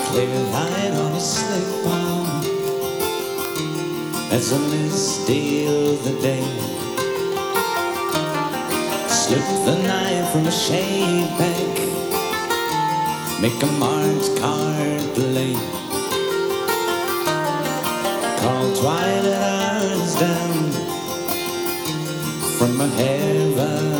clear light on a slate palm as a misty of the day. Slip the knife from a shade back, make a marked card play. Call twilight hours down from a heaven